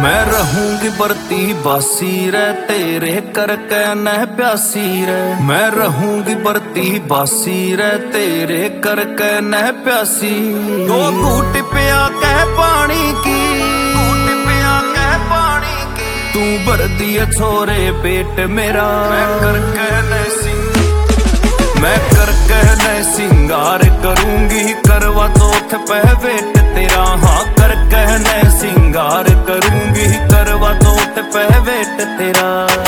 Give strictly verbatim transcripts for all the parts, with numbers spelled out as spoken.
मैं रहूंगी बरती बासी रे तेरे करके न प्यासी रे। मैं रहूंगी बरती बासी रे तेरे करके न प्यासी। दो घूट पिया कह पानी की, घूट पिया कह पानी की। तू भर दिए छोरे पेट मेरा, मैं करके न मैं कर कहने सिंगार करूंगी करवा चौथ पे वेट तेरा। हाँ कर कहने सिंगार करूंगी करवा चौथ पे वेट तेरा।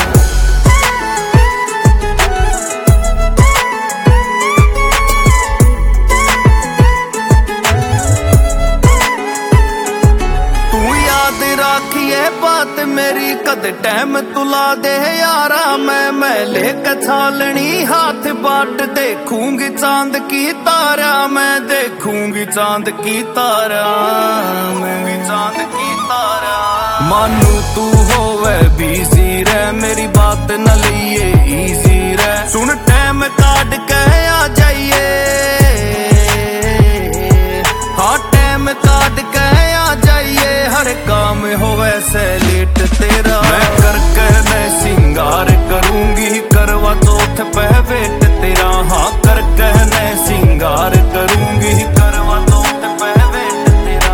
राखिए बात मेरी कद टाइम तुला दे यारा। मैं मैं लेकर छालनी हाथ बाट देखूंगी चांद की तारा। मैं देखूंगी चांद की तारा, मैं चांद की तारा। मानू तू होवे बिजी रे मेरी बात न लिए इजी रे। सुन टाइम काट के आ जाइए, हाँ टाइम काट के आ जाइए। हर काम हो वैसे लेट तेरा। मैं कर कहने सिंगार करूंगी करवा चौथ पे वेट तेरा। हाँ कर कहने सिंगार करूंगी करवा चौथ पे वेट तेरा।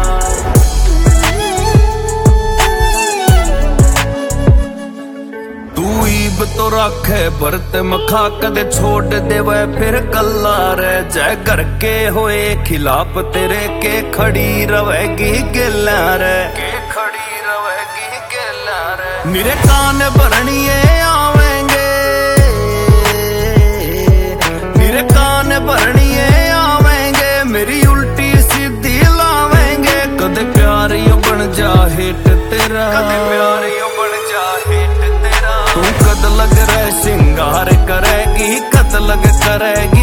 तू ईब तो रखे बरत मखा कदे छोड़ दे वह फिर कल्ला रह जाए। घर के होए खिलाफ तेरे के खड़ी रवेगी गिला रे, के खड़ी रवेगी गिला रे। मेरे कान भरनिए आवेंगे, मेरे कान भरनिए आवेंगे। मेरी उल्टी सीधी लावेंगे। कदे प्यार यो बन जा हेट तेरा, कदे प्यार यो बन जा हेट तेरा। तू कद लग रहे सिंगार करेगी, कद लग करेगी